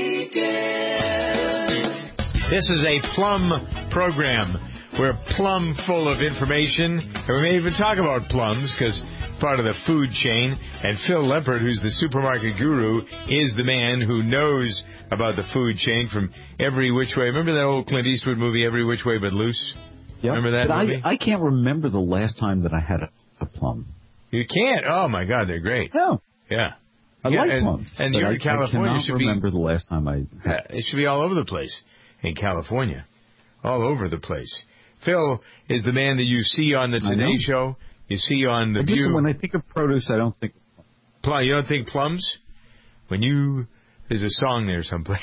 This is a plum program. We're plum full of information, and we may even talk about plums because part of the food chain. And Phil Leppert, who's the supermarket guru, is the man who knows about the food chain from Every Which Way. Remember that old Clint Eastwood movie, Every Which Way But Loose? Yep. Remember that movie? I can't remember the last time that I had a plum. You can't? Oh, my God, they're great. No. Yeah. I like plums. And you're in California. I cannot remember the last time I had. It should be all over the place in California. All over the place. Phil is the man that you see on the Today Show. You see on The View. When I think of produce, I don't think plum. You don't think plums? There's a song there someplace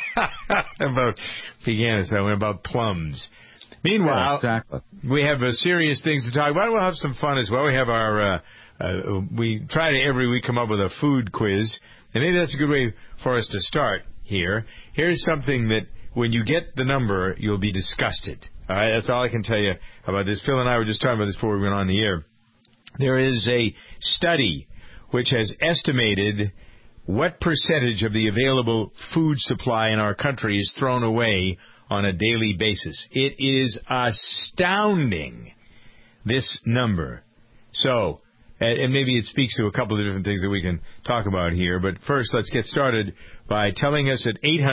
about plums. Meanwhile, exactly. We have serious things to talk about. We'll have some fun as well. We have our, we try to every week come up with a food quiz, and maybe that's a good way for us to start here. Here's something that when you get the number, you'll be disgusted. All right, that's all I can tell you about this. Phil and I were just talking about this before we went on the air. There is a study which has estimated what percentage of the available food supply in our country is thrown away on a daily basis. It is astounding, this number. So, and maybe it speaks to a couple of different things that we can talk about here. But first, let's get started by telling us at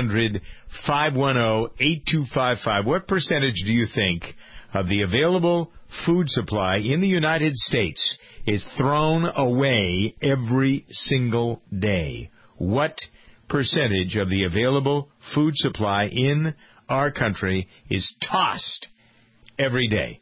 800-510-8255, what percentage do you think of the available food supply in the United States is thrown away every single day? What percentage of the available food supply in our country is tossed every day?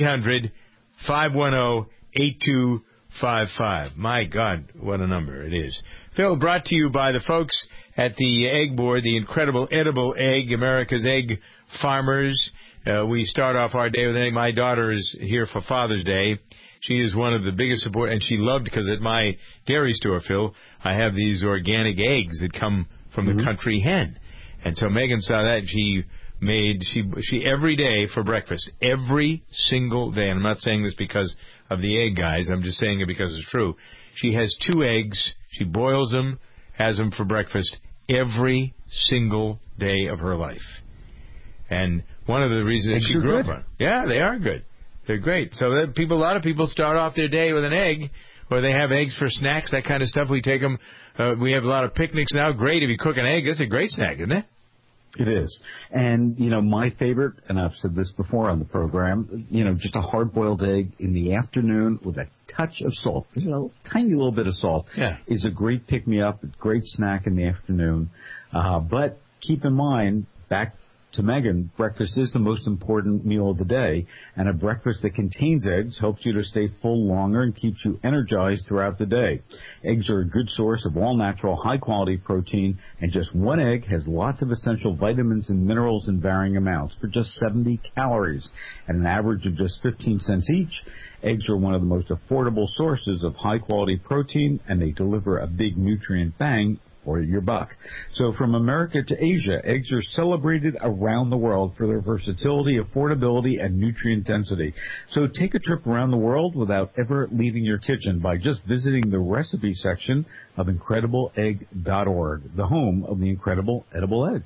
800-510-8255. My God, what a number it is. Phil, brought to you by the folks at the Egg Board, the incredible edible egg, America's Egg Farmers. We start off our day with an egg. My daughter is here for Father's Day. She is one of the biggest support, and she loved, because at my dairy store, Phil, I have these organic eggs that come from the country hen. And so Megan saw that, and she every day for breakfast, every single day, and I'm not saying this because of the egg guys, I'm just saying it because it's true. She has 2 eggs, she boils them, has them for breakfast every single day of her life. And one of the reasons she grew up on. Yeah, they are good. They're great. So a lot of people start off their day with an egg, or they have eggs for snacks, that kind of stuff. We take them. We have a lot of picnics now. Great if you cook an egg. That's a great snack, isn't it? It is. And, my favorite, and I've said this before on the program, just a hard-boiled egg in the afternoon with a touch of salt, tiny little bit of salt, is a great pick-me-up, a great snack in the afternoon. But keep in mind, back to Megan, breakfast is the most important meal of the day, and a breakfast that contains eggs helps you to stay full longer and keeps you energized throughout the day. Eggs are a good source of all-natural, high-quality protein, and just one egg has lots of essential vitamins and minerals in varying amounts for just 70 calories. At an average of just 15 cents each, eggs are one of the most affordable sources of high-quality protein, and they deliver a big nutrient bang for your buck. So from America to Asia, eggs are celebrated around the world for their versatility, affordability, and nutrient density. So take a trip around the world without ever leaving your kitchen by just visiting the recipe section of IncredibleEgg.org, the home of the incredible edible egg.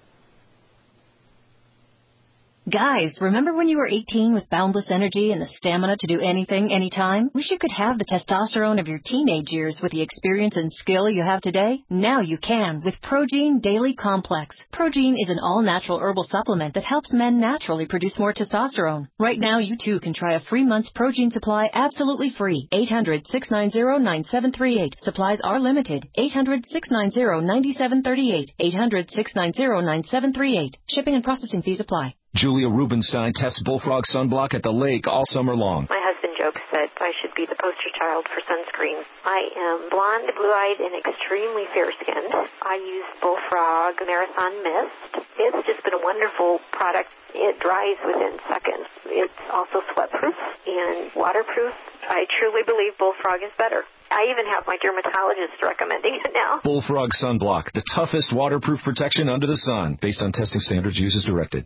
Guys, remember when you were 18 with boundless energy and the stamina to do anything, anytime? Wish you could have the testosterone of your teenage years with the experience and skill you have today? Now you can with Progene Daily Complex. Progene is an all-natural herbal supplement that helps men naturally produce more testosterone. Right now, you too can try a free month's Progene supply absolutely free. 800-690-9738. Supplies are limited. 800-690-9738. 800-690-9738. Shipping and processing fees apply. Julia Rubenstein tests Bullfrog sunblock at the lake all summer long. My husband jokes that I should be the poster child for sunscreen. I am blonde, blue-eyed, and extremely fair-skinned. I use Bullfrog Marathon Mist. It's just been a wonderful product. It dries within seconds. It's also sweat-proof and waterproof. I truly believe Bullfrog is better. I even have my dermatologist recommending it now. Bullfrog sunblock, the toughest waterproof protection under the sun, based on testing standards used as directed.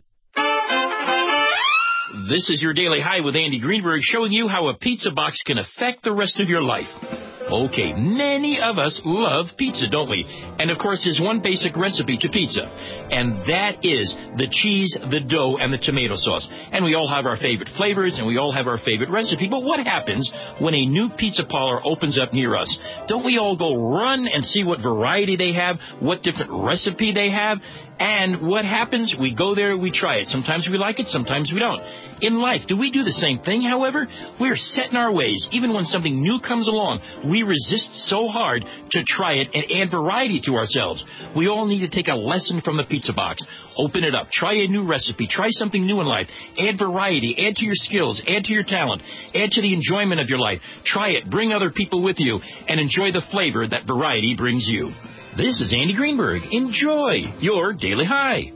This is your Daily High with Andy Greenberg, showing you how a pizza box can affect the rest of your life. Okay, many of us love pizza, don't we? And of course, there's one basic recipe to pizza, and that is the cheese, the dough, and the tomato sauce. And we all have our favorite flavors, and we all have our favorite recipe. But what happens when a new pizza parlor opens up near us? Don't we all go run and see what variety they have, what different recipe they have? And what happens? We go there, we try it. Sometimes we like it, sometimes we don't. In life, do we do the same thing, however? We're set in our ways. Even when something new comes along, we resist so hard to try it and add variety to ourselves. We all need to take a lesson from the pizza box. Open it up. Try a new recipe. Try something new in life. Add variety. Add to your skills. Add to your talent. Add to the enjoyment of your life. Try it. Bring other people with you and enjoy the flavor that variety brings you. This is Andy Greenberg. Enjoy your Daily High.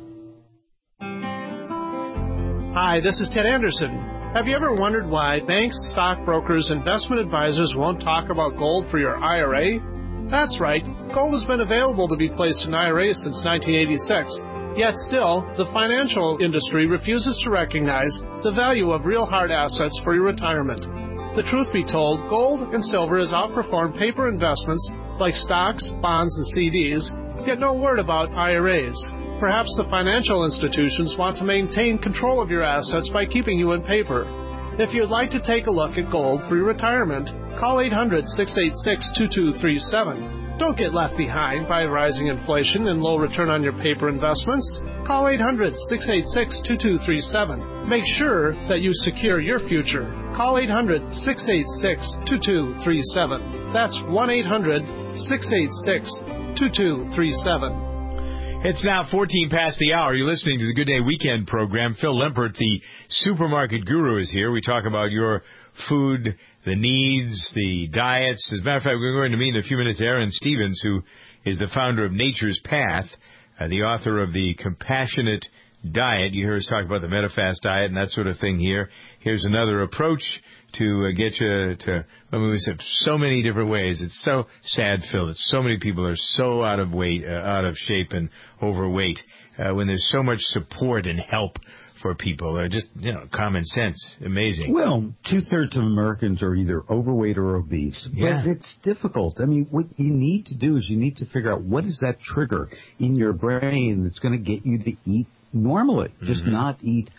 Hi, this is Ted Anderson. Have you ever wondered why banks, stockbrokers, investment advisors won't talk about gold for your IRA? That's right. Gold has been available to be placed in IRAs since 1986. Yet still, the financial industry refuses to recognize the value of real hard assets for your retirement. The truth be told, gold and silver has outperformed paper investments like stocks, bonds, and CDs, yet no word about IRAs. Perhaps the financial institutions want to maintain control of your assets by keeping you in paper. If you'd like to take a look at gold for your retirement, call 800-686-2237. Don't get left behind by rising inflation and low return on your paper investments. Call 800-686-2237. Make sure that you secure your future. Call 800-686-2237. That's 1-800-686-2237. It's now 14 past the hour. You're listening to the Good Day Weekend program. Phil Lempert, the supermarket guru, is here. We talk about your food, the needs, the diets. As a matter of fact, we're going to meet in a few minutes Aaron Stevens, who is the founder of Nature's Path, the author of The Compassionate Diet. You hear us talk about the MetaFast diet and that sort of thing here. Here's another approach to get you to, we said so many different ways. It's so sad, Phil, that so many people are so out of shape and overweight, when there's so much support and help for people. They're just, common sense. Amazing. Well, 2/3 of Americans are either overweight or obese. Yeah. But it's difficult. I mean, what you need to do is you need to figure out what is that trigger in your brain that's going to get you to eat normally. Mm-hmm. Just not eat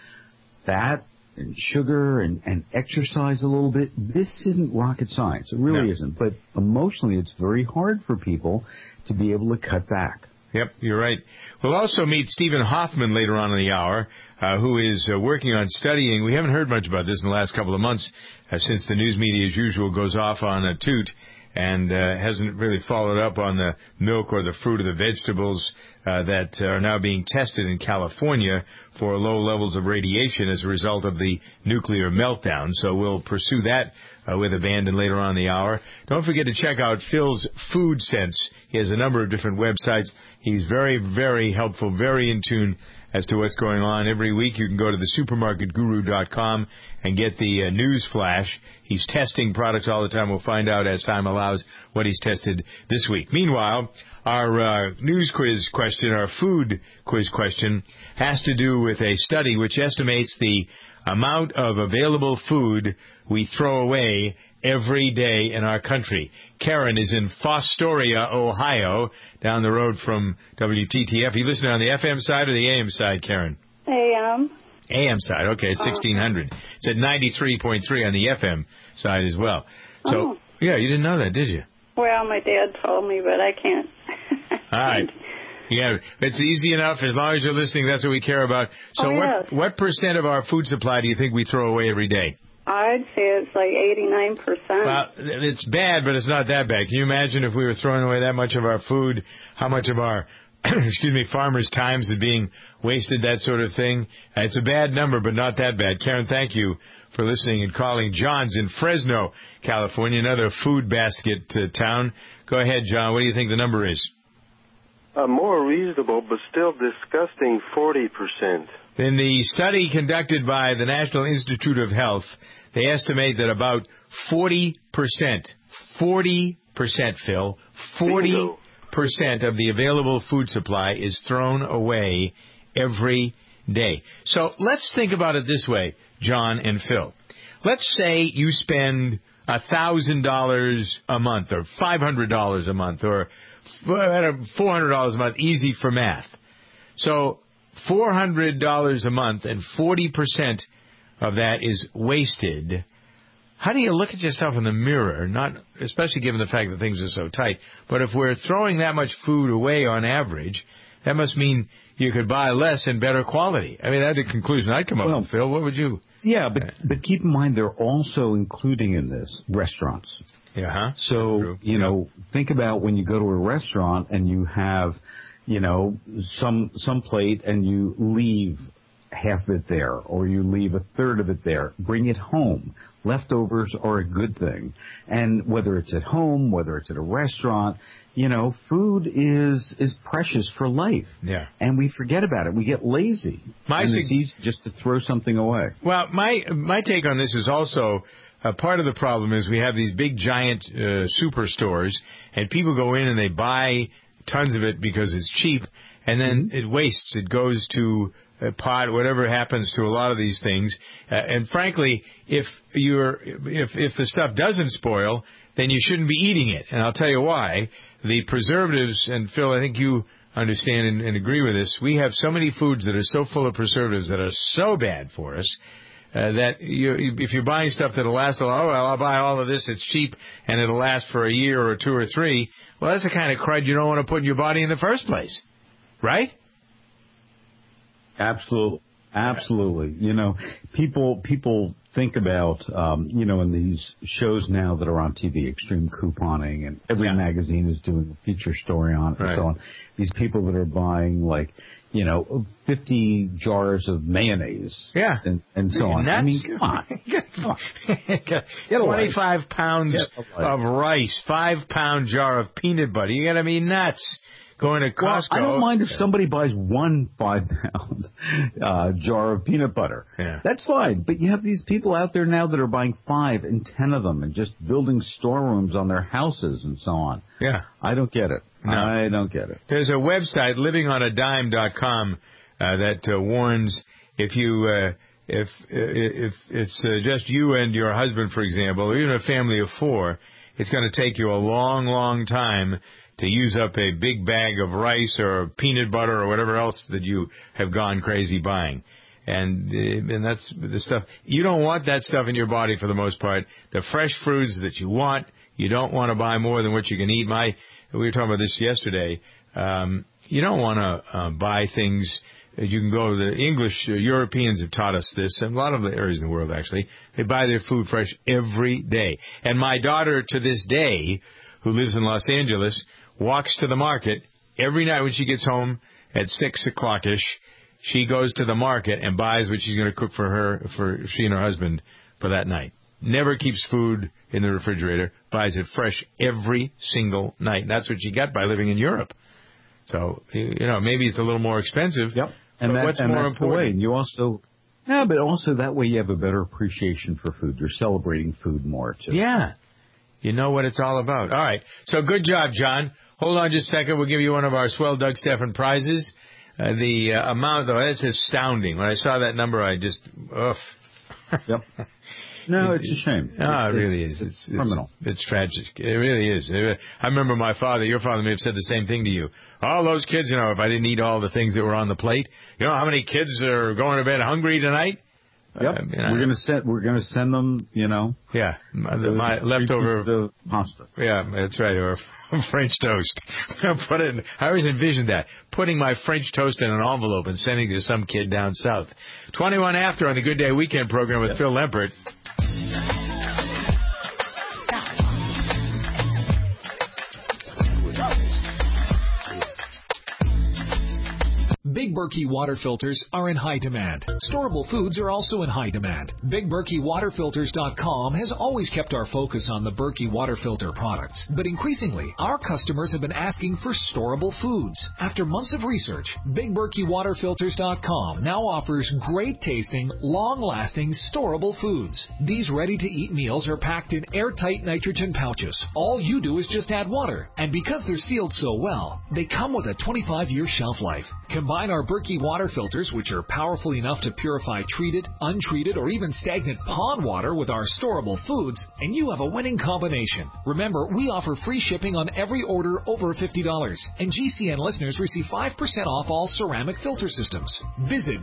fat and sugar and exercise a little bit. This isn't rocket science. It really isn't. But emotionally, it's very hard for people to be able to cut back. Yep, you're right. We'll also meet Stephen Hoffman later on in the hour, who is working on studying. We haven't heard much about this in the last couple of months, since the news media, as usual, goes off on a toot and hasn't really followed up on the milk or the fruit or the vegetables that are now being tested in California for low levels of radiation as a result of the nuclear meltdown. So we'll pursue that with abandon later on in the hour. Don't forget to check out Phil's Food Sense. He has a number of different websites. He's very, very helpful, very in tune as to what's going on. Every week you can go to the supermarketguru.com and get the news flash. He's testing products all the time. We'll find out as time allows what he's tested this week. Meanwhile, our news quiz question, our food quiz question, has to do with a study which estimates the amount of available food we throw away every day in our country. Karen is in Fostoria, Ohio, down the road from WTTF. Are you listening on the FM side or the AM side, Karen? AM. AM side, okay, it's 1600. It's at 93.3 on the FM side as well. So, yeah, you didn't know that, did you? Well, my dad told me, but I can't. All right. Yeah, it's easy enough. As long as you're listening, that's what we care about. So what percent of our food supply do you think we throw away every day? I'd say it's like 89%. Well, it's bad, but it's not that bad. Can you imagine if we were throwing away that much of our food, how much of our, farmers' times is being wasted, that sort of thing? It's a bad number, but not that bad. Karen, thank you for listening and calling. John's in Fresno, California, another food basket town. Go ahead, John. What do you think the number is? More reasonable, but still disgusting, 40%. In the study conducted by the National Institute of Health, they estimate that about 40%, Phil, 40% of the available food supply is thrown away every day. So let's think about it this way, John and Phil. Let's say you spend $1,000 a month or $500 a month or $400 a month, easy for math. So $400 a month and 40% of that is wasted. How do you look at yourself in the mirror? Not especially given the fact that things are so tight. But if we're throwing that much food away on average, that must mean you could buy less and better quality. I mean, that's the conclusion I'd come up with, Phil. What would you? Yeah, but keep in mind they're also including in this restaurants. Yeah. So, think about when you go to a restaurant and you have, some plate and you leave half of it there or you leave a third of it there. Bring it home. Leftovers are a good thing. And whether it's at home, whether it's at a restaurant, food is precious for life. Yeah. And we forget about it. We get lazy. It's easy just to throw something away. Well, my take on this is also part of the problem is we have these big giant superstores and people go in and they buy tons of it because it's cheap and then it wastes. It goes to pot, whatever happens to a lot of these things. And frankly, if the stuff doesn't spoil, then you shouldn't be eating it. And I'll tell you why. The preservatives, and Phil, I think you understand and agree with this, we have so many foods that are so full of preservatives that are so bad for us that if you're buying stuff that'll last I'll buy all of this, it's cheap, and it'll last for a year or two or three. Well, that's the kind of crud you don't want to put in your body in the first place. Right? Absolutely. People think about, in these shows now that are on TV, extreme couponing, and every magazine is doing a feature story on it and so on. These people that are buying 50 jars of mayonnaise. Yeah. And so on. Nuts? I mean, come on. 25 pounds of rice, 5-pound jar of peanut butter. You gotta be nuts. Going to Costco. Well, I don't mind if somebody buys 1 5-pound jar of peanut butter. Yeah. That's fine. But you have these people out there now that are buying 5 and 10 of them and just building storerooms on their houses and so on. Yeah. I don't get it. No. I don't get it. There's a website, livingonadime.com, that warns if it's just you and your husband, for example, or even a family of 4, it's going to take you a long, long time to use up a big bag of rice or peanut butter or whatever else that you have gone crazy buying. And that's the stuff. You don't want that stuff in your body for the most part. The fresh fruits that you want, you don't want to buy more than what you can eat. We were talking about this yesterday. You don't want to buy things. You can go to the English, Europeans have taught us this, and a lot of the areas in the world actually. They buy their food fresh every day. And my daughter to this day, who lives in Los Angeles, walks to the market every night when she gets home at 6 o'clock-ish. She goes to the market and buys what she's going to cook for she and her husband for that night. Never keeps food in the refrigerator. Buys it fresh every single night. And that's what she got by living in Europe. So, maybe it's a little more expensive. Yep. And what's more important? The way. And you also, but also that way you have a better appreciation for food. You're celebrating food more, too. Yeah. You know what it's all about. All right. So good job, John. Hold on just a second. We'll give you one of our swell Doug Stephan prizes. The amount, though, that's astounding. When I saw that number, I just, Yep. No, it's a shame. No, it really is. It's criminal. It's tragic. It really is. I remember your father may have said the same thing to you. All those kids, if I didn't eat all the things that were on the plate, how many kids are going to bed hungry tonight? Yep. We're gonna send them, Yeah. My leftover the pasta. Yeah, that's right. Or French toast. I always envisioned that. Putting my French toast in an envelope and sending it to some kid down south. 21 after on the Good Day Weekend program with Phil Lempert. Big Berkey water filters are in high demand. Storable foods are also in high demand. BigBerkeyWaterFilters.com has always kept our focus on the Berkey water filter products. But increasingly, our customers have been asking for storable foods. After months of research, BigBerkeyWaterFilters.com now offers great-tasting, long-lasting, storable foods. These ready-to-eat meals are packed in airtight nitrogen pouches. All you do is just add water. And because they're sealed so well, they come with a 25-year shelf life. Combined Combine our Berkey water filters, which are powerful enough to purify treated, untreated, or even stagnant pond water with our storable foods, and you have a winning combination. Remember, we offer free shipping on every order over $50, and GCN listeners receive 5% off all ceramic filter systems. Visit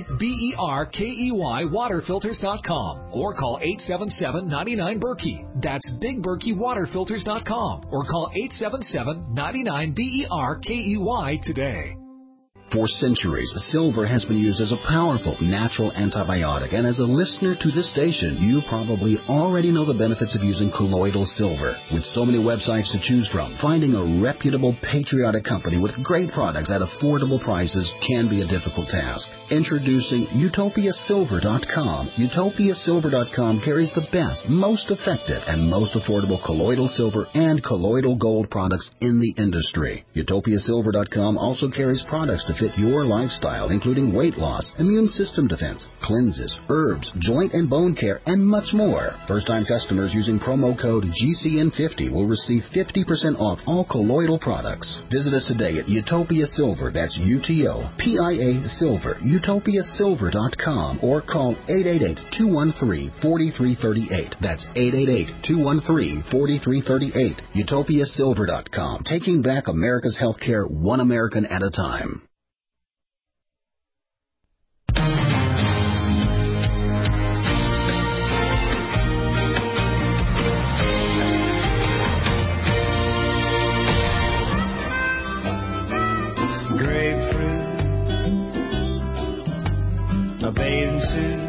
BigBerkeyWaterFilters.com or call 877-99-BERKEY. That's BigBerkeyWaterFilters.com or call 877-99-BERKEY today. For centuries, silver has been used as a powerful natural antibiotic, and as a listener to this station, you probably already know the benefits of using colloidal silver. With so many websites to choose from, finding a reputable, patriotic company with great products at affordable prices can be a difficult task. Introducing UtopiaSilver.com. UtopiaSilver.com carries the best, most effective, and most affordable colloidal silver and colloidal gold products in the industry. UtopiaSilver.com also carries products to fit your lifestyle, including weight loss, immune system defense, cleanses, herbs, joint and bone care, and much more. First-time customers using promo code GCN50 will receive 50% off all colloidal products. Visit us today at Utopia Silver, that's UTOPIA Silver, UtopiaSilver.com, or call 888-213-4338. That's 888-213-4338. UtopiaSilver.com, taking back America's healthcare one American at a time. A bathing suit.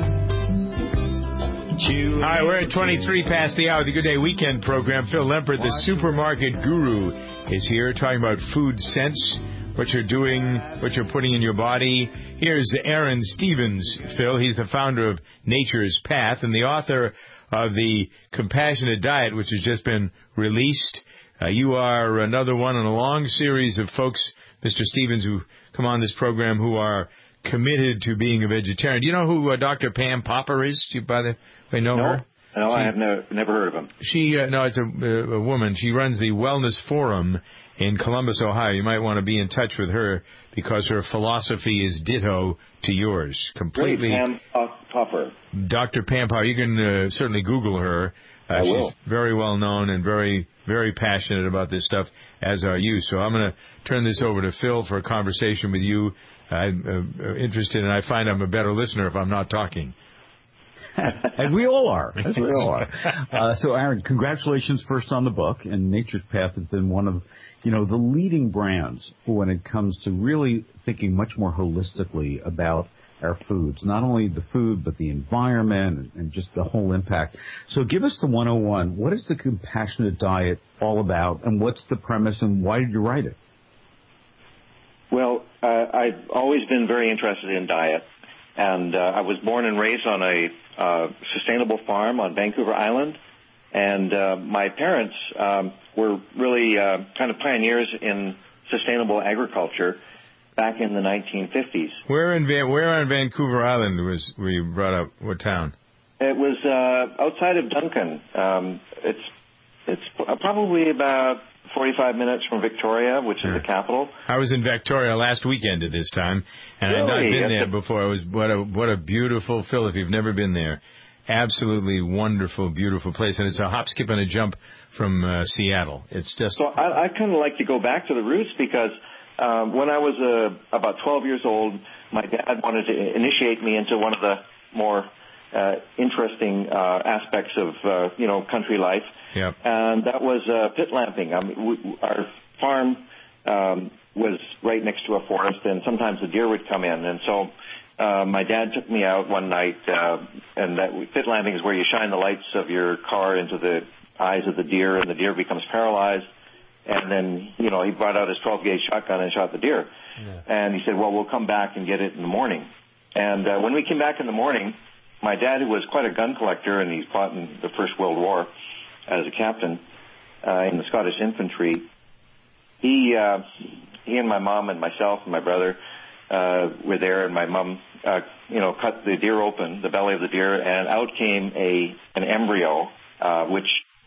All right, we're at 23 past the hour. The Good Day Weekend program. Phil Lempert, the supermarket guru, is here talking about food sense, what you're doing, what you're putting in your body. Here's Aaron Stevens, Phil. He's the founder of Nature's Path and the author of the Compassionate Diet, which has just been released. You are another one in a long series of folks, Mr. Stevens, who come on this program who are committed to being a vegetarian. Do you know who Dr. Pam Popper is? Do you, by the way, know her? No, I have never heard of him. It's a woman. She runs the Wellness Forum in Columbus, Ohio. You might want to be in touch with her because her philosophy is ditto to yours. Completely. Pam Popper. Dr. Pam Popper. You can certainly Google her. I will. She's very well known and very, very passionate about this stuff, as are you. So I'm going to turn this over to Phil for a conversation with you. I'm interested, and I find I'm a better listener if I'm not talking. And we all are. So, Aaron, congratulations first on the book. And Nature's Path has been one of, the leading brands when it comes to really thinking much more holistically about our foods. Not only the food, but the environment and just the whole impact. So give us the 101. What is the Compassionate Diet all about, and what's the premise, and why did you write it? Well, I've always been very interested in diet, and I was born and raised on a sustainable farm on Vancouver Island, and my parents were really kind of pioneers in sustainable agriculture back in the 1950s. Where on Vancouver Island were you brought up? What town? It was outside of Duncan. It's probably about 45 minutes from Victoria, which is the capital. I was in Victoria last weekend at this time, and really? I'd not been there before. It was what a beautiful, Phil, if you've never been there, absolutely wonderful, beautiful place, and it's a hop, skip, and a jump from Seattle. It's just... So I kind of like to go back to the roots because when I was about 12 years old, my dad wanted to initiate me into one of the more interesting aspects of country life. Yep. And that was pit lamping. Our farm was right next to a forest, and sometimes the deer would come in. And so my dad took me out one night, and that pit lamping is where you shine the lights of your car into the eyes of the deer, and the deer becomes paralyzed. And then, he brought out his 12-gauge shotgun and shot the deer. Yeah. And he said, well, we'll come back and get it in the morning. And when we came back in the morning, my dad, who was quite a gun collector, and he fought in the First World War as a captain in the Scottish infantry, he and my mom and myself and my brother were there, and my mom, cut the deer open, the belly of the deer, and out came an embryo, which,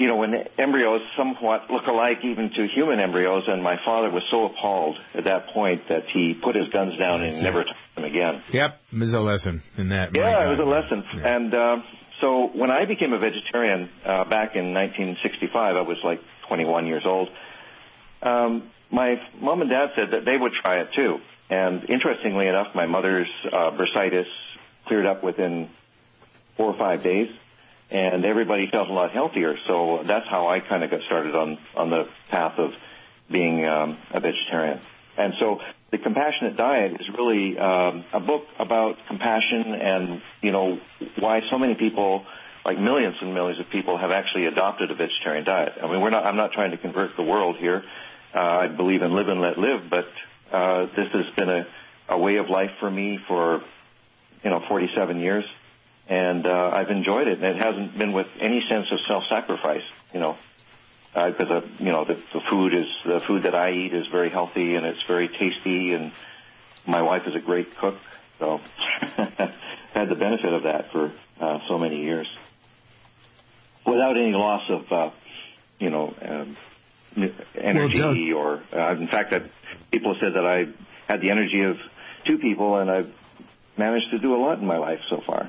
when embryos somewhat look alike even to human embryos, and my father was so appalled at that point that he put his guns down and never touched them again. Yep, there's a lesson in that. Yeah, it was a lesson. Yeah. And so when I became a vegetarian back in 1965, I was like 21 years old, my mom and dad said that they would try it too. And interestingly enough, my mother's bursitis cleared up within 4 or 5 days, and everybody felt a lot healthier. So that's how I kind of got started on the path of being a vegetarian. And so the Compassionate Diet is really a book about compassion and, why so many people, like millions and millions of people, have actually adopted a vegetarian diet. I mean, I'm not trying to convert the world here. I believe in live and let live, but this has been a way of life for me for, 47 years. And I've enjoyed it, and it hasn't been with any sense of self-sacrifice, because the food that I eat is very healthy and it's very tasty, and my wife is a great cook, so had the benefit of that for so many years, without any loss of energy or in fact, people said that I had the energy of 2 people, and I've managed to do a lot in my life so far.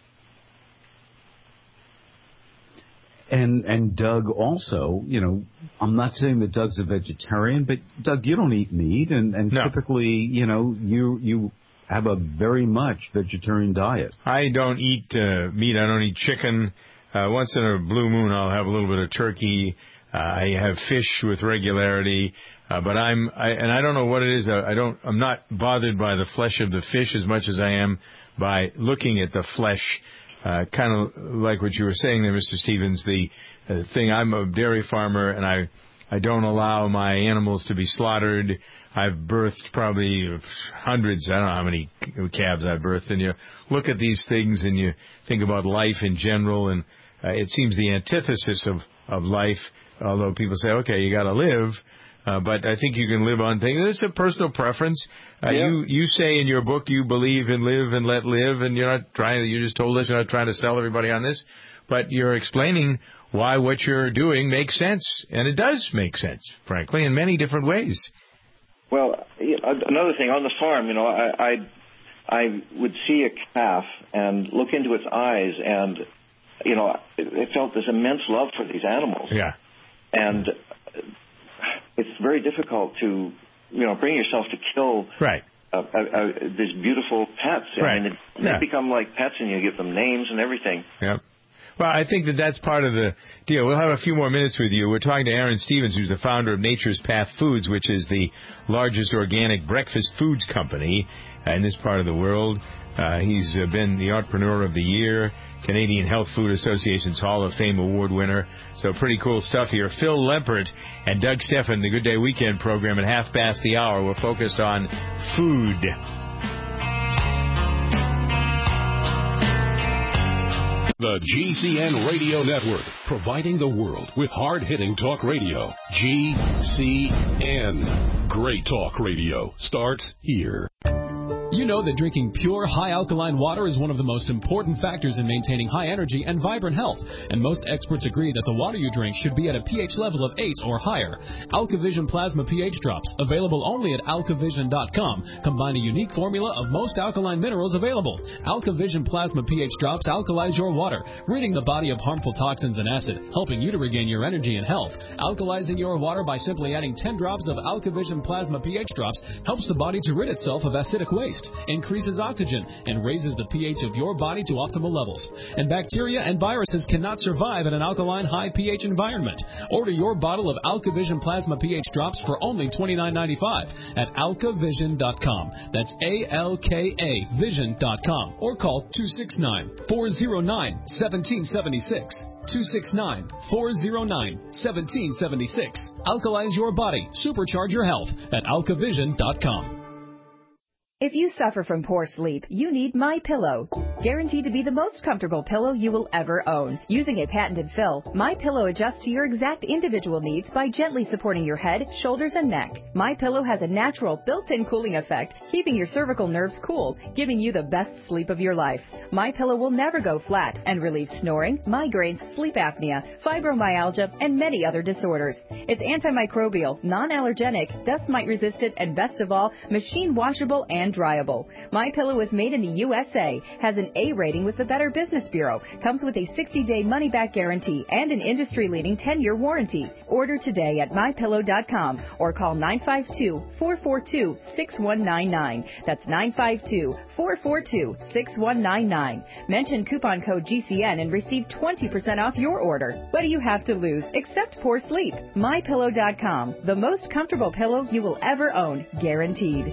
And Doug also, I'm not saying that Doug's a vegetarian, but Doug, you don't eat meat, and no. Typically, you have a very much vegetarian diet. I don't eat meat. I don't eat chicken. Once in a blue moon, I'll have a little bit of turkey. I have fish with regularity, but I don't know what it is. I'm not bothered by the flesh of the fish as much as I am by looking at the flesh. Kind of like what you were saying there, Mr. Stevens, the thing, I'm a dairy farmer, and I don't allow my animals to be slaughtered. I've birthed probably hundreds, I don't know how many calves I've birthed, and you look at these things and you think about life in general, and it seems the antithesis of life, although people say, okay, you got to live. But I think you can live on things. It's a personal preference. You say in your book you believe in live and let live, and you just told us you're not trying to sell everybody on this, but you're explaining why what you're doing makes sense, and it does make sense, frankly, in many different ways. Well, another thing, on the farm, I would see a calf and look into its eyes, and, it felt this immense love for these animals. Yeah. And it's very difficult to, bring yourself to kill these beautiful pets. Right. I mean, they become like pets, and you give them names and everything. Yep. Well, I think that's part of the deal. We'll have a few more minutes with you. We're talking to Aaron Stevens, who's the founder of Nature's Path Foods, which is the largest organic breakfast foods company in this part of the world. He's been the Entrepreneur of the Year, Canadian Health Food Association's Hall of Fame award winner. So pretty cool stuff here. Phil Lempert and Doug Steffen, the Good Day Weekend program at 1:30. We're focused on food. The GCN Radio Network, providing the world with hard-hitting talk radio. GCN. Great talk radio starts here. You know that drinking pure, high-alkaline water is one of the most important factors in maintaining high energy and vibrant health, and most experts agree that the water you drink should be at a pH level of 8 or higher. AlkaVision Plasma pH Drops, available only at alkavision.com, combine a unique formula of most alkaline minerals available. AlkaVision Plasma pH Drops alkalize your water, ridding the body of harmful toxins and acid, helping you to regain your energy and health. Alkalizing your water by simply adding 10 drops of AlkaVision Plasma pH Drops helps the body to rid itself of acidic waste, increases oxygen, and raises the pH of your body to optimal levels. And bacteria and viruses cannot survive in an alkaline high pH environment. Order your bottle of AlkaVision Plasma pH Drops for only $29.95 at alkavision.com. That's ALKA Vision.com, or call 269-409-1776. 269-409-1776. Alkalize your body. Supercharge your health at alkavision.com. If you suffer from poor sleep, you need MyPillow. Guaranteed to be the most comfortable pillow you will ever own. Using a patented fill, MyPillow adjusts to your exact individual needs by gently supporting your head, shoulders, and neck. MyPillow has a natural built-in cooling effect, keeping your cervical nerves cool, giving you the best sleep of your life. MyPillow will never go flat and relieves snoring, migraines, sleep apnea, fibromyalgia, and many other disorders. It's antimicrobial, non-allergenic, dust mite resistant, and best of all, machine washable and dryable. MyPillow is made in the USA, has an A rating with the Better Business Bureau, comes with a 60-day money-back guarantee and an industry-leading 10-year warranty. Order today at MyPillow.com or call 952-442-6199. That's 952-442-6199. Mention coupon code GCN and receive 20% off your order. What do you have to lose except poor sleep? MyPillow.com, the most comfortable pillow you will ever own, guaranteed.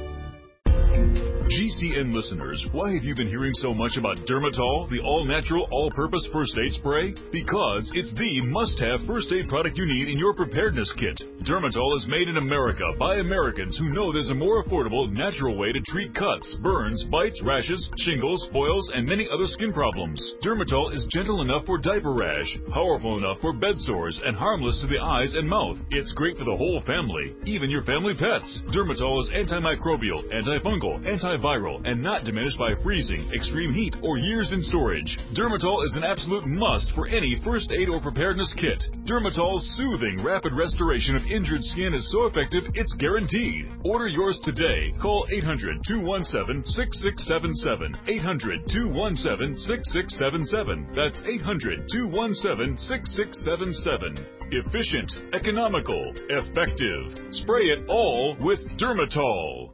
GCN listeners, why have you been hearing so much about Dermatol, the all-natural, all-purpose first aid spray? Because it's the must-have first aid product you need in your preparedness kit. Dermatol is made in America by Americans who know there's a more affordable, natural way to treat cuts, burns, bites, rashes, shingles, boils, and many other skin problems. Dermatol is gentle enough for diaper rash, powerful enough for bed sores, and harmless to the eyes and mouth. It's great for the whole family, even your family pets. Dermatol is antimicrobial, antifungal, antiviral, and not diminished by freezing, extreme heat, or years in storage. Dermatol is an absolute must for any first aid or preparedness kit. Dermatol's soothing, rapid restoration of injured skin is so effective, it's guaranteed. Order yours today. Call 800-217-6677. 800-217-6677. That's 800-217-6677. Efficient, economical, effective. Spray it all with Dermatol.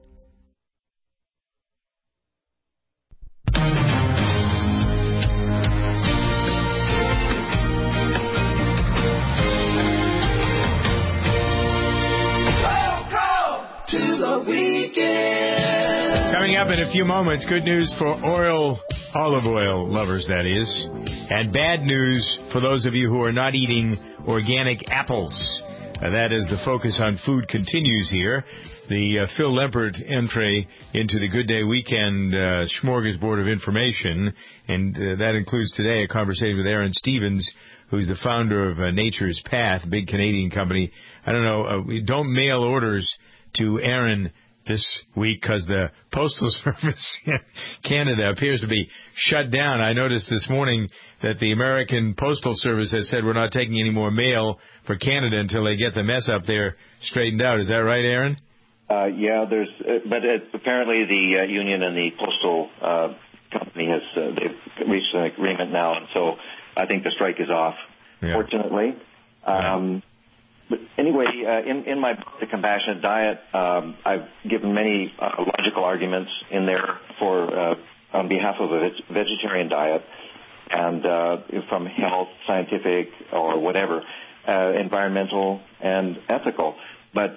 Coming up in a few moments, good news for olive oil lovers, that is, and bad news for those of you who are not eating organic apples. That is, the focus on food continues here. The Phil Lempert entry into the Good Day Weekend smorgasbord of information, and that includes today a conversation with Aaron Stevens, who's the founder of Nature's Path, a big Canadian company. I don't know, we don't mail orders to Aaron this week because the Postal Service in Canada appears to be shut down. I noticed this morning that the American Postal Service has said we're not taking any more mail for Canada until they get the mess up there straightened out. Is that right, Aaron? Yeah, but apparently the union and the postal company they've reached an agreement now, and so I think the strike is off, fortunately. But anyway, in my book, The Compassionate Diet, I've given many logical arguments in there for on behalf of a vegetarian diet, and from health, scientific, or whatever, environmental and ethical. But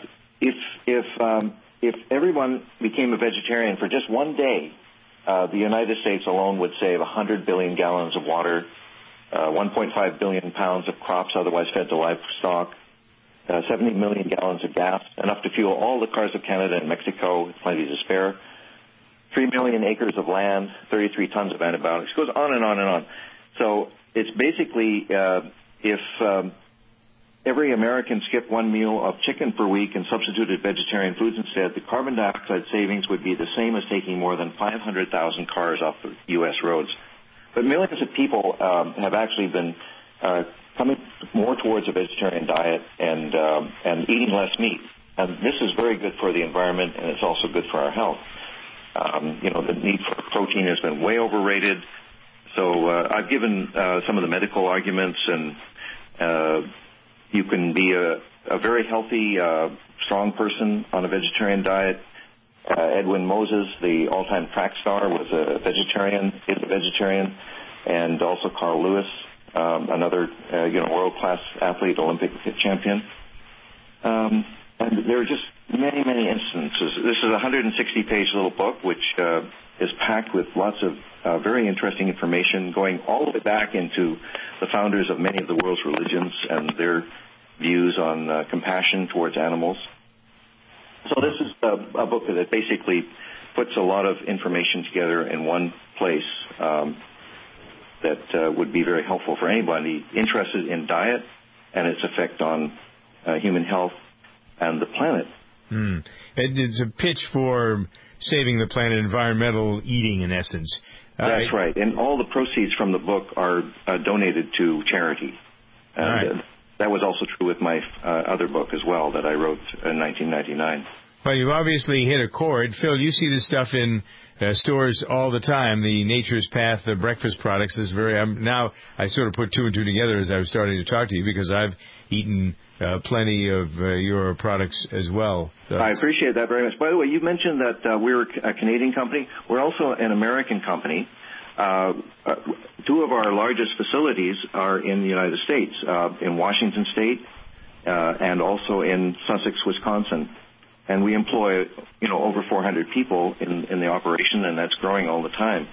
if everyone became a vegetarian for just one day, the United States alone would save 100 billion gallons of water, 1.5 billion pounds of crops otherwise fed to livestock, 70 million gallons of gas, enough to fuel all the cars of Canada and Mexico, with plenty to spare, 3 million acres of land, 33 tons of antibiotics. It goes on and on and on. So it's basically if every American skipped one meal of chicken per week and substituted vegetarian foods instead, the carbon dioxide savings would be the same as taking more than 500,000 cars off the U.S. roads. But millions of people have actually been coming more towards a vegetarian diet and eating less meat. And this is very good for the environment, and it's also good for our health. The need for protein has been way overrated. So I've given some of the medical arguments, and you can be a very healthy, strong person on a vegetarian diet. Edwin Moses, the all-time track star, is a vegetarian, and also Carl Lewis, another world-class athlete, Olympic champion. And there are just many, many instances. This is a 160-page little book, which is packed with lots of very interesting information, going all the way back into the founders of many of the world's religions and their views on compassion towards animals. So this is a book that basically puts a lot of information together in one place that would be very helpful for anybody interested in diet and its effect on human health and the planet. It's a pitch for saving the planet, environmental eating, in essence. That's right. And all the proceeds from the book are donated to charity. And that was also true with my other book as well that I wrote in 1999. Well, you've obviously hit a chord. Phil, you see this stuff in stores all the time, the Nature's Path, the breakfast products. This now I sort of put two and two together as I was starting to talk to you because I've eaten plenty of your products as well. I appreciate that very much. By the way, you mentioned that we're a Canadian company. We're also an American company. Two of our largest facilities are in the United States, in Washington State and also in Sussex, Wisconsin. And we employ, over 400 people in the operation, and that's growing all the time.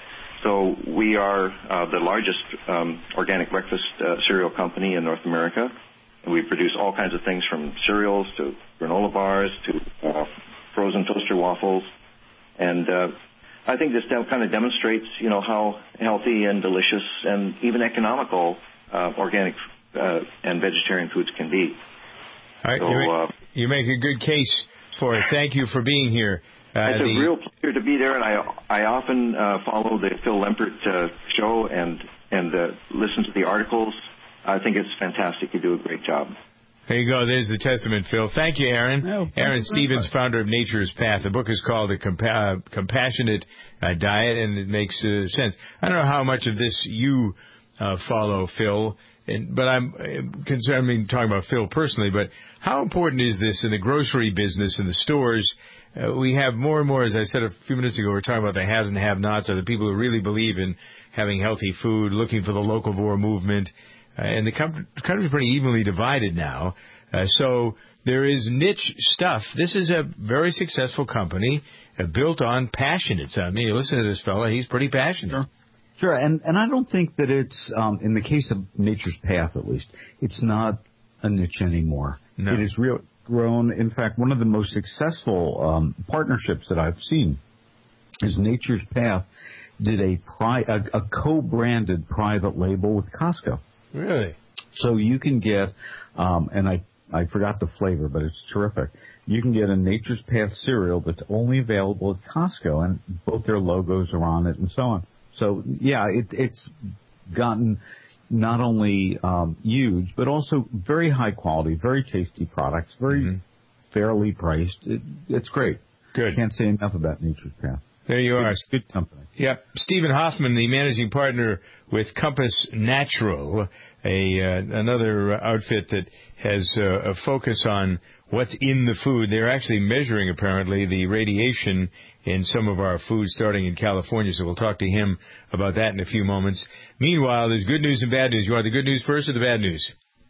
So we are the largest organic breakfast cereal company in North America. And we produce all kinds of things from cereals to granola bars to frozen toaster waffles. And I think this kind of demonstrates, how healthy and delicious and even economical organic and vegetarian foods can be. All right, you make a good case for it. Thank you for being here. It's a real pleasure to be there, and I often follow the Phil Lempert show and listen to the articles. I think it's fantastic. You do a great job. There you go. There's the testament, Phil. Thank you, Aaron. Aaron Stevens, founder of Nature's Path. The book is called The Compassionate Diet, and it makes sense. I don't know how much of this you follow, Phil, but I'm concerned, talking about Phil personally, but how important is this in the grocery business, in the stores? We have more and more, as I said a few minutes ago, we're talking about the haves and have-nots, or the people who really believe in having healthy food, looking for the locavore movement. And the country's pretty evenly divided now. So there is niche stuff. This is a very successful company built on passion. You listen to this fella, he's pretty passionate. Sure. And I don't think that it's, in the case of Nature's Path at least, it's not a niche anymore. No. It is grown. In fact, one of the most successful partnerships that I've seen is Nature's Path did a co-branded private label with Costco. Really? So you can get, and I forgot the flavor, but it's terrific. You can get a Nature's Path cereal that's only available at Costco, and both their logos are on it and so on. So, yeah, it's gotten not only huge, but also very high quality, very tasty products, very fairly priced. It's great. Good. Can't say enough about Nature's Path. There you are. It's good company. Yep. Stephen Hoffman, the managing partner with Compass Natural, another outfit that has a focus on what's in the food. They're actually measuring, apparently, the radiation in some of our food starting in California, so we'll talk to him about that in a few moments. Meanwhile, there's good news and bad news. You want the good news first or the bad news?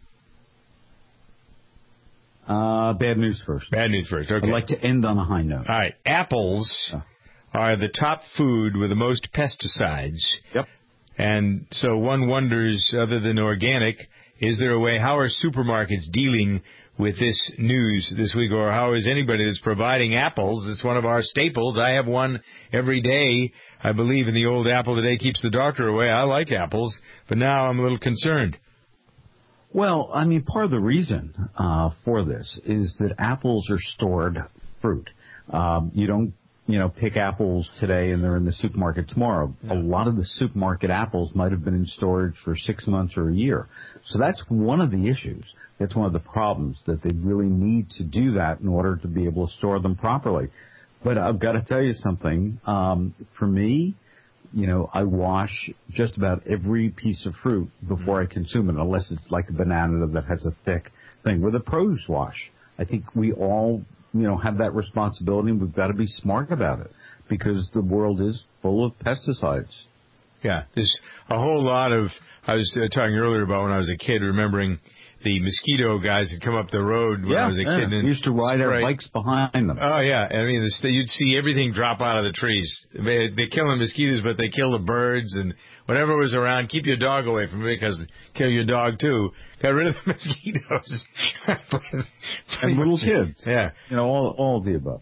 Bad news first. Bad news first, okay. I'd like to end on a high note. All right. Apples are the top food with the most pesticides. Yep. And so one wonders, other than organic, is there a way, how are supermarkets dealing with this news this week, or how is anybody that's providing apples? It's one of our staples. I have one every day. I believe in the old apple today keeps the doctor away. I like apples, but now I'm a little concerned. Well, part of the reason for this is that apples are stored fruit. You don't pick apples today and they're in the supermarket tomorrow. Yeah. A lot of the supermarket apples might have been in storage for 6 months or a year. So that's one of the issues. That's one of the problems, that they really need to do that in order to be able to store them properly. But I've got to tell you something. For me, I wash just about every piece of fruit before I consume it, unless it's like a banana that has a thick thing. With a produce wash, I think we all have that responsibility, and we've got to be smart about it because the world is full of pesticides. Yeah, there's a whole lot of, I was talking earlier about when I was a kid, remembering the mosquito guys that come up the road when I was a kid. And we used to ride our bikes behind them. Oh, yeah. You'd see everything drop out of the trees. They kill the mosquitoes, but they kill the birds and whatever was around. Keep your dog away from it because kill your dog, too. Got rid of the mosquitoes. And little kids. Yeah. All of the above.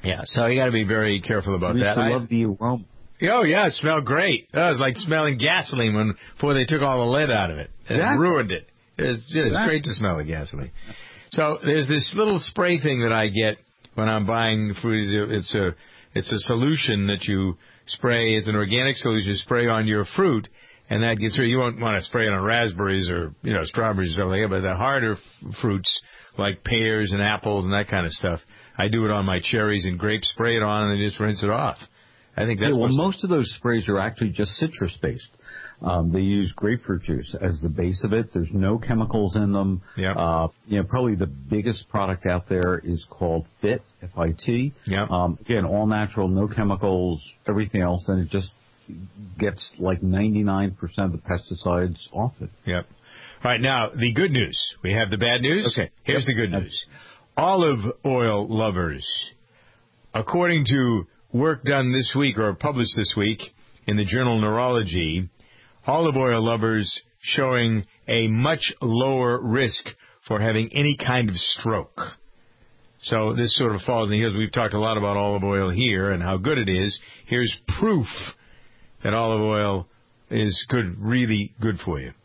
Yeah, so you got to be very careful about that. I love the aroma. Oh, yeah, it smelled great. It was like smelling gasoline before they took all the lead out of it. Exactly. It ruined it. It's great to smell the gasoline. So there's this little spray thing that I get when I'm buying food. It's a solution that you spray. It's an organic solution you spray on your fruit, and that gets rid. You won't want to spray it on raspberries or strawberries or something like that, but the harder fruits like pears and apples and that kind of stuff, I do it on my cherries and grapes, spray it on, and then just rinse it off. I think that's most of those sprays are actually just citrus-based. They use grapefruit juice as the base of it. There's no chemicals in them. Yep. Probably the biggest product out there is called FIT, F-I-T. Yep. Again, all natural, no chemicals, everything else, and it just gets like 99% of the pesticides off it. Yep. All right, now, the good news. We have the bad news. Okay. Here's the good news. Olive oil lovers, according to work done this week or published this week in the journal Neurology, olive oil lovers showing a much lower risk for having any kind of stroke. So this sort of falls in the heels. We've talked a lot about olive oil here and how good it is. Here's proof that olive oil is really good for you.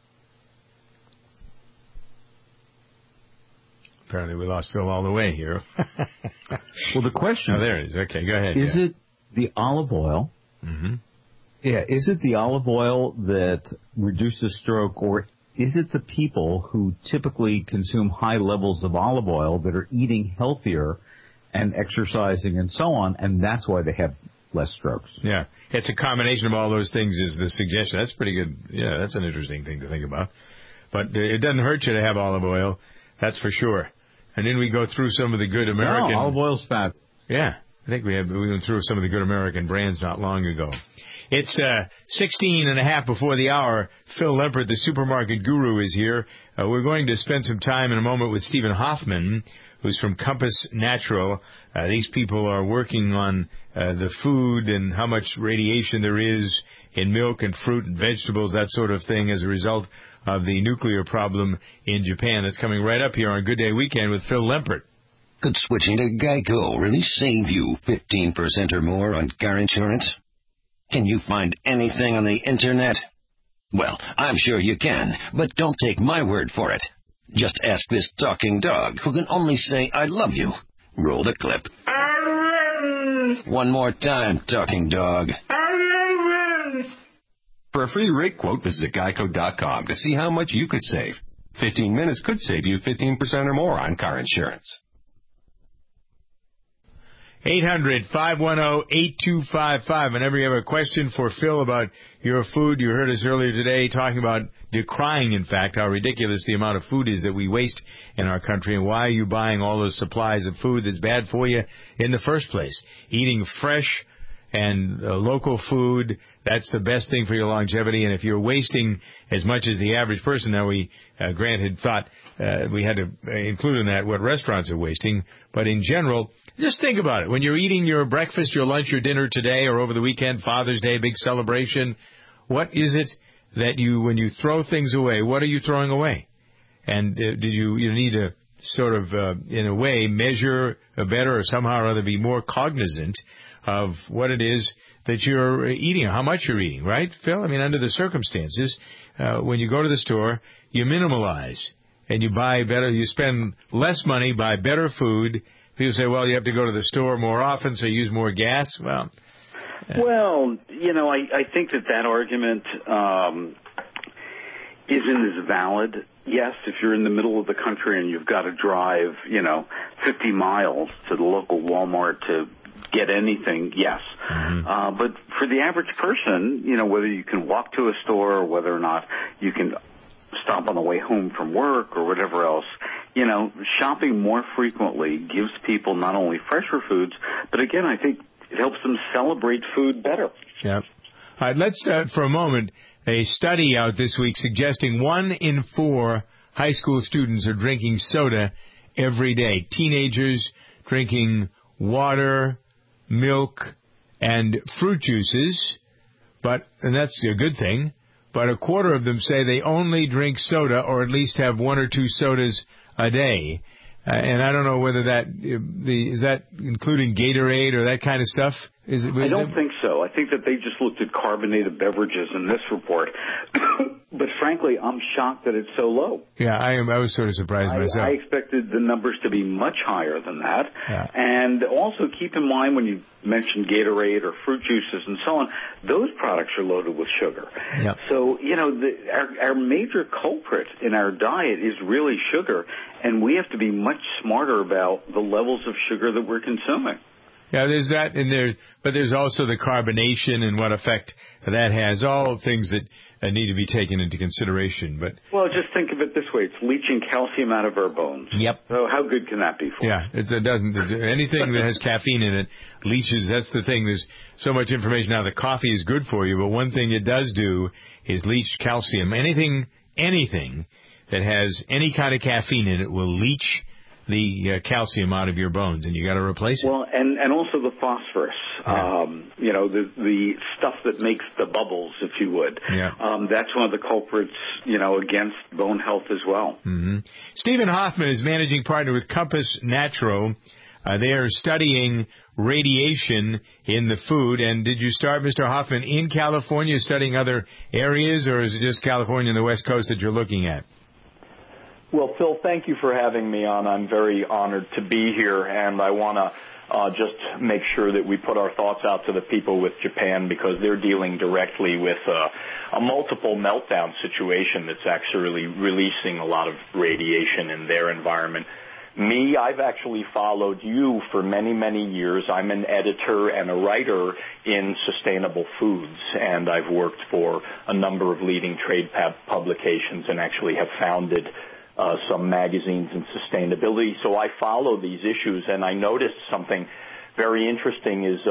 Apparently we lost Phil all the way here. Well, the question... Oh, there it is. Okay, go ahead. Is it the olive oil? Mm-hmm. Yeah, is it the olive oil that reduces stroke, or is it the people who typically consume high levels of olive oil that are eating healthier and exercising and so on, and that's why they have less strokes? Yeah, it's a combination of all those things is the suggestion. That's pretty good. Yeah, that's an interesting thing to think about. But it doesn't hurt you to have olive oil, that's for sure. And then we go through some of the good American... No, olive oil's fat. Yeah, I think we went through some of the good American brands not long ago. It's 16 and a half before the hour. Phil Lempert, the supermarket guru, is here. We're going to spend some time in a moment with Stephen Hoffman, who's from Compass Natural. These people are working on the food and how much radiation there is in milk and fruit and vegetables, that sort of thing, as a result of the nuclear problem in Japan. That's coming right up here on Good Day Weekend with Phil Lempert. Could switching to Geico really save you 15% or more on car insurance? Can you find anything on the Internet? Well, I'm sure you can, but don't take my word for it. Just ask this talking dog, who can only say, I love you. Roll the clip. One more time, talking dog. For a free rate quote, visit Geico.com to see how much you could save. 15 minutes could save you 15% or more on car insurance. 800-510-8255. Whenever you have a question for Phil about your food, you heard us earlier today talking about decrying, in fact, how ridiculous the amount of food is that we waste in our country, and why are you buying all those supplies of food that's bad for you in the first place? Eating fresh and local food, that's the best thing for your longevity. And if you're wasting as much as the average person, now Grant had thought we had to include in that what restaurants are wasting, but in general, just think about it. When you're eating your breakfast, your lunch, your dinner today or over the weekend, Father's Day, big celebration, what is it that when you throw things away, what are you throwing away? And do you need to sort of, in a way, measure better or somehow or other be more cognizant of what it is that you're eating, how much you're eating, right, Phil? I mean, under the circumstances, when you go to the store, you minimalize and you buy better, you spend less money, buy better food. People say, well, you have to go to the store more often, so you use more gas. Well, I think that argument isn't as valid. Yes, if you're in the middle of the country and you've got to drive, 50 miles to the local Walmart to get anything, yes. Mm-hmm. But for the average person, whether you can walk to a store or whether or not you can stop on the way home from work or whatever else, shopping more frequently gives people not only fresher foods, but again, I think it helps them celebrate food better. Yeah. All right, let's, for a moment, a study out this week suggesting 1 in 4 high school students are drinking soda every day. Teenagers drinking water, milk, and fruit juices, and that's a good thing, but a quarter of them say they only drink soda or at least have 1 or 2 sodas a day. And I don't know whether is that including Gatorade or that kind of stuff? I don't think so. I think that they just looked at carbonated beverages in this report. But frankly, I'm shocked that it's so low. Yeah, I was sort of surprised myself. I expected the numbers to be much higher than that. Yeah. And also keep in mind when you mention Gatorade or fruit juices and so on, those products are loaded with sugar. Yep. So, our major culprit in our diet is really sugar, and we have to be much smarter about the levels of sugar that we're consuming. Yeah, there's that in there, but there's also the carbonation and what effect that has, all things that need to be taken into consideration. But well, just think of it this way. It's leaching calcium out of our bones. Yep. So how good can that be for us? Yeah, it doesn't. Anything that has caffeine in it leaches. That's the thing. There's so much information now that coffee is good for you, but one thing it does do is leach calcium. Anything that has any kind of caffeine in it will leach the calcium out of your bones, and you got to replace it. Well, and also the phosphorus, the stuff that makes the bubbles, if you would. Yeah. That's one of the culprits, against bone health as well. Mm-hmm. Stephen Hoffman is managing partner with Compass Natural. They are studying radiation in the food. And did you start, Mr. Hoffman, in California, studying other areas, or is it just California and the West Coast that you're looking at? Well, Phil, thank you for having me on. I'm very honored to be here, and I want to just make sure that we put our thoughts out to the people with Japan, because they're dealing directly with a multiple meltdown situation that's actually releasing a lot of radiation in their environment. Me, I've actually followed you for many, many years. I'm an editor and a writer in sustainable foods, and I've worked for a number of leading trade publications and actually have founded some magazines in sustainability. So I follow these issues, and I noticed something very interesting is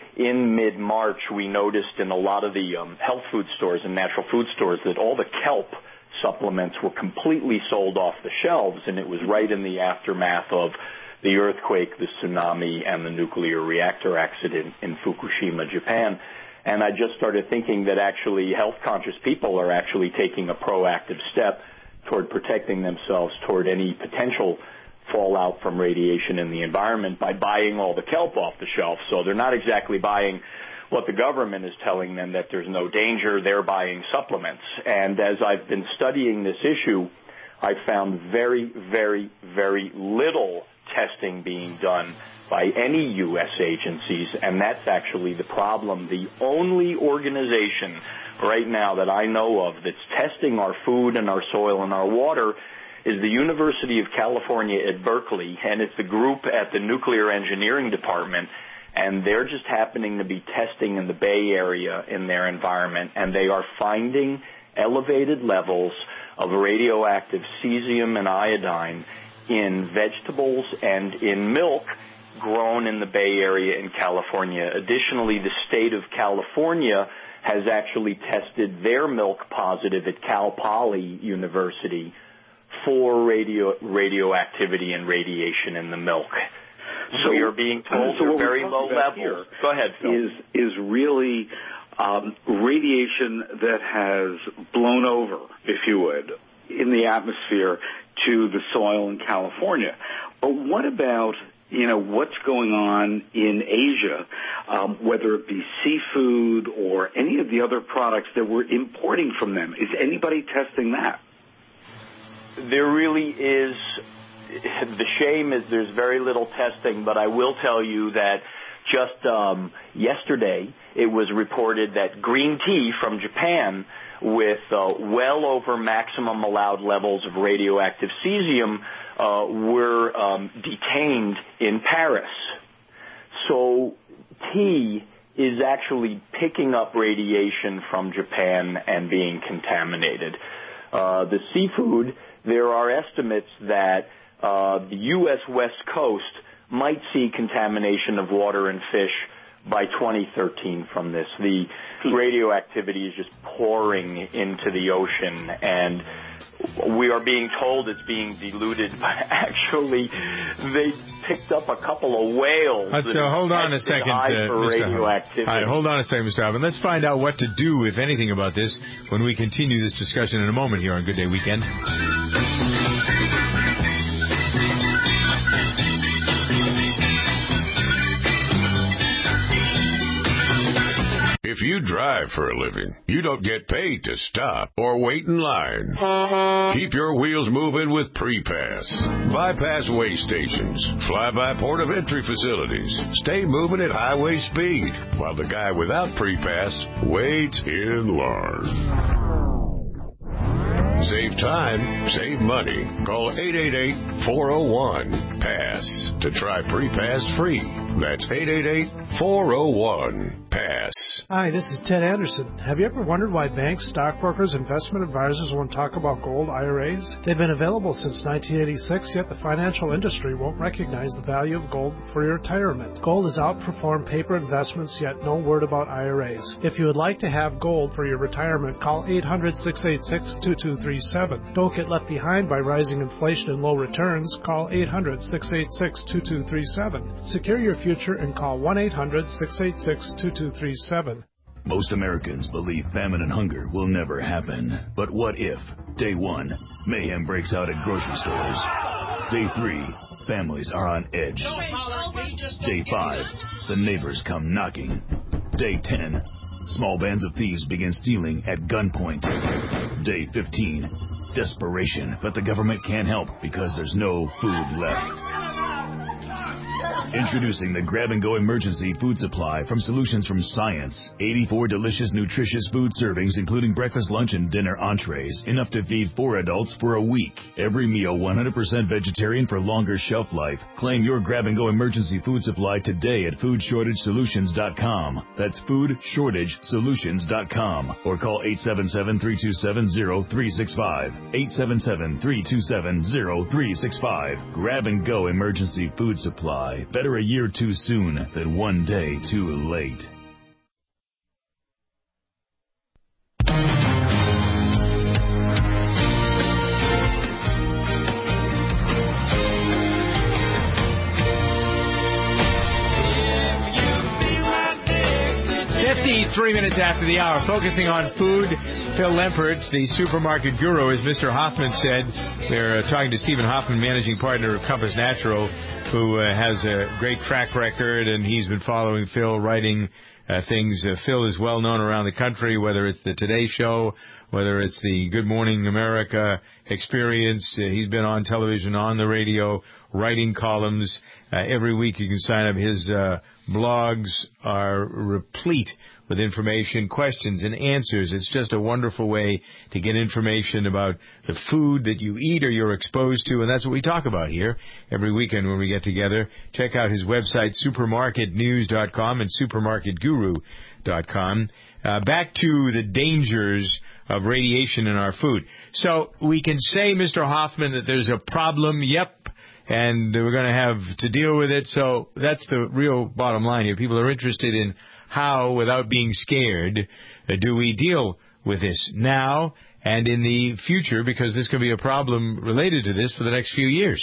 in mid-March we noticed in a lot of the health food stores and natural food stores that all the kelp supplements were completely sold off the shelves, and it was right in the aftermath of the earthquake, the tsunami, and the nuclear reactor accident in Fukushima, Japan. And I just started thinking that actually health-conscious people are actually taking a proactive step toward protecting themselves toward any potential fallout from radiation in the environment by buying all the kelp off the shelf. So they're not exactly buying what the government is telling them, that there's no danger. They're buying supplements. And as I've been studying this issue, I've found very, very, very little testing being done by any U.S. agencies, and that's actually the problem. The only organization right now that I know of that's testing our food and our soil and our water is the University of California at Berkeley, and it's the group at the Nuclear Engineering Department, and they're just happening to be testing in the Bay Area in their environment, and they are finding elevated levels of radioactive cesium and iodine in vegetables and in milk grown in the Bay Area in California. Additionally, the state of California has actually tested their milk positive at Cal Poly University for radioactivity and radiation in the milk. So we are being told they're very low levels. Go ahead, Phil. Is really radiation that has blown over, if you would, in the atmosphere to the soil in California. But what about what's going on in Asia, whether it be seafood or any of the other products that we're importing from them? Is anybody testing that? There really is. The shame is there's very little testing, but I will tell you that just yesterday it was reported that green tea from Japan with well over maximum allowed levels of radioactive cesium were detained in Paris. So tea is actually picking up radiation from Japan and being contaminated. The seafood, there are estimates that the U.S. West Coast might see contamination of water and fish by 2013 from this. The radioactivity is just pouring into the ocean, and we are being told it's being diluted, but actually they picked up a couple of whales. So hold on a second, for radioactivity. All right, hold on a second, Mr. Hoffman. Let's find out what to do, if anything, about this when we continue this discussion in a moment here on Good Day Weekend. If you drive for a living, you don't get paid to stop or wait in line. Keep your wheels moving with Pre-Pass. Bypass weigh stations, fly-by port of entry facilities. Stay moving at highway speed while the guy without Pre-Pass waits in line. Save time, save money. Call 888-401-PASS to try Pre-Pass free. That's 888-401-PASS. Hi, this is Ted Anderson. Have you ever wondered why banks, stockbrokers, investment advisors won't talk about gold IRAs? They've been available since 1986, yet the financial industry won't recognize the value of gold for your retirement. Gold has outperformed paper investments, yet no word about IRAs. If you would like to have gold for your retirement, call 800-686-2237. Don't get left behind by rising inflation and low returns. Call 800-686-2237. Secure your future and call 1-800-686-2237. Most Americans believe famine and hunger will never happen. But what if? Day 1, mayhem breaks out at grocery stores. Day 3, families are on edge. Day 5, the neighbors come knocking. Day 10, small bands of thieves begin stealing at gunpoint. Day 15, desperation, but the government can't help because there's no food left. Introducing the Grab-and-Go Emergency Food Supply from Solutions from Science. 84 delicious, nutritious food servings, including breakfast, lunch, and dinner entrees. Enough to feed 4 adults for a week. Every meal 100% vegetarian for longer shelf life. Claim your Grab-and-Go Emergency Food Supply today at FoodShortageSolutions.com. That's FoodShortageSolutions.com. Or call 877-327-0365. 877-327-0365. Grab-and-Go Emergency Food Supply. Better a year too soon than one day too late. Three minutes after the hour, focusing on food. Phil Lempert, the supermarket guru, as Mr. Hoffman said. We're talking to Stephen Hoffman, managing partner of Compass Natural, who has a great track record, and he's been following Phil, writing things. Phil is well known around the country, whether it's the Today Show, whether it's the Good Morning America experience. He's been on television, on the radio, writing columns. Every week you can sign up. His blogs are replete with information, questions, and answers. It's just a wonderful way to get information about the food that you eat or you're exposed to, and that's what we talk about here every weekend when we get together. Check out his website, supermarketnews.com and supermarketguru.com. Back to the dangers of radiation in our food. So we can say, Mr. Hoffman, that there's a problem, and we're going to have to deal with it. So that's the real bottom line here. People are interested in how, without being scared, do we deal with this now and in the future, because this could be a problem related to this for the next few years.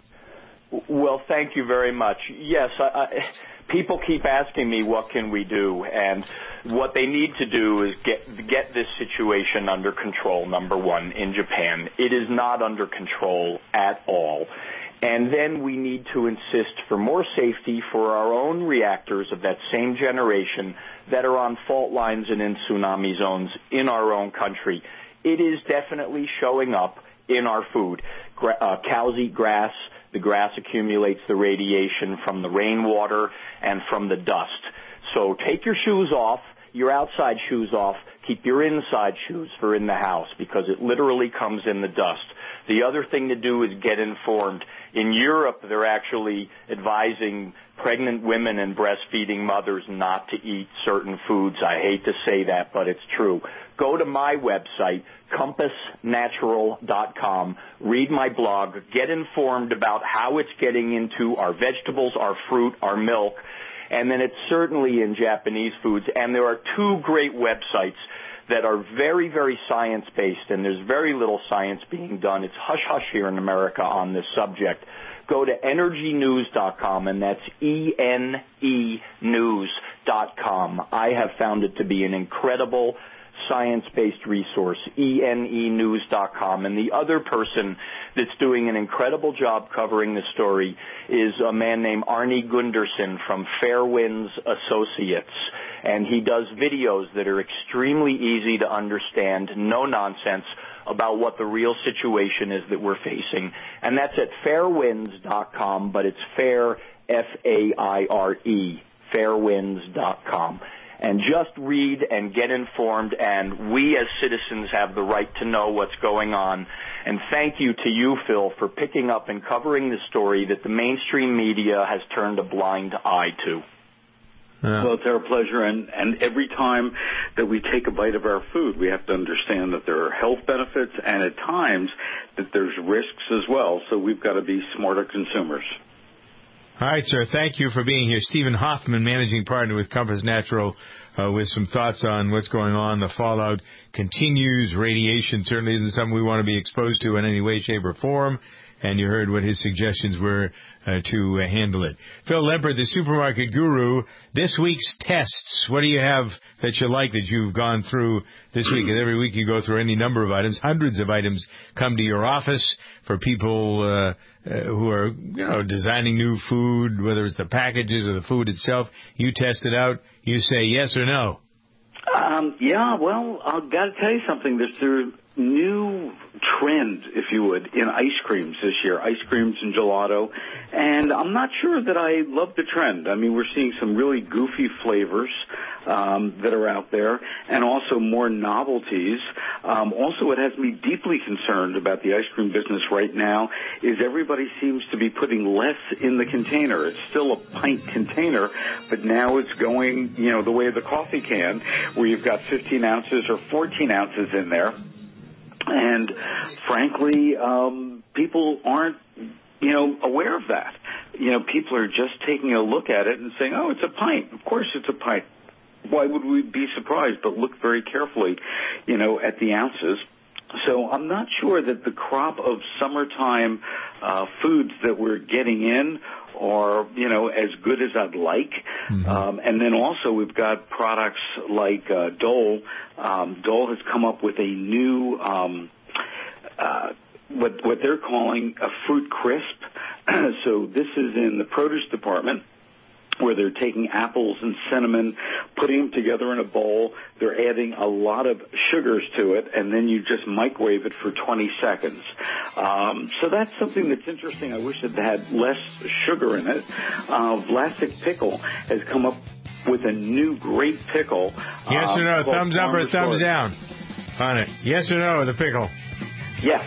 Well, thank you very much. Yes, people keep asking me what can we do, and what they need to do is get this situation under control, number one, in Japan. It is not under control at all. And then we need to insist for more safety for our own reactors of that same generation that are on fault lines and in tsunami zones in our own country. It is definitely showing up in our food. Cows eat grass. The grass accumulates the radiation from the rainwater and from the dust. So take your shoes off, your outside shoes off. Keep your inside shoes for in the house, because it literally comes in the dust. The other thing to do is get informed. In Europe, they're actually advising pregnant women and breastfeeding mothers not to eat certain foods. I hate to say that, but it's true. Go to my website, compassnatural.com, read my blog, get informed about how it's getting into our vegetables, our fruit, our milk, and then it's certainly in Japanese foods. And there are two great websites that are very, very science-based, and there's very little science being done. It's hush-hush here in America on this subject. Go to energynews.com, and that's ENE news.com. I have found it to be an incredible science-based resource, enenews.com. And the other person that's doing an incredible job covering the story is a man named Arnie Gunderson from Fairwinds Associates. And he does videos that are extremely easy to understand, no nonsense, about what the real situation is that we're facing. And that's at fairwinds.com, but it's fair, F-A-I-R-E, fairwinds.com. And just read and get informed, and we as citizens have the right to know what's going on. And thank you to you, Phil, for picking up and covering the story that the mainstream media has turned a blind eye to. Well, it's our pleasure, and every time that we take a bite of our food, we have to understand that there are health benefits and at times that there's risks as well, so we've got to be smarter consumers. All right, sir. Thank you for being here. Stephen Hoffman, managing partner with Compass Natural, with some thoughts on what's going on. The fallout continues. Radiation certainly isn't something we want to be exposed to in any way, shape, or form. And you heard what his suggestions were to handle it. Phil Lemper, the supermarket guru, this week's tests. What do you have that you like that you've gone through this week? Every week you go through any number of items. Hundreds of items come to your office for people who are, designing new food, whether it's the packages or the food itself. You test it out. You say yes or no. Well, I've got to tell you something. There's a new trend, if you would, in ice creams this year, ice creams and gelato, and I'm not sure that I love the trend. I mean, we're seeing some really goofy flavors that are out there, and also more novelties. Also, what has me deeply concerned about the ice cream business right now is everybody seems to be putting less in the container. It's still a pint container, but now it's going, the way of the coffee can, where you've got 15 ounces or 14 ounces in there. And frankly, people aren't, aware of that. People are just taking a look at it and saying, oh, it's a pint. Of course it's a pint. Why would we be surprised? But look very carefully, at the ounces. So I'm not sure that the crop of summertime foods that we're getting in are, as good as I'd like. Mm-hmm. And then also we've got products like Dole. Dole has come up with a new, what they're calling a fruit crisp. So this is in the produce department, where they're taking apples and cinnamon, putting them together in a bowl. They're adding a lot of sugars to it, and then you just microwave it for 20 seconds. So that's something that's interesting. I wish it had less sugar in it. Vlasic Pickle has come up with a new great pickle. Yes or no? Thumbs up or thumbs down on it? Yes or no, the pickle?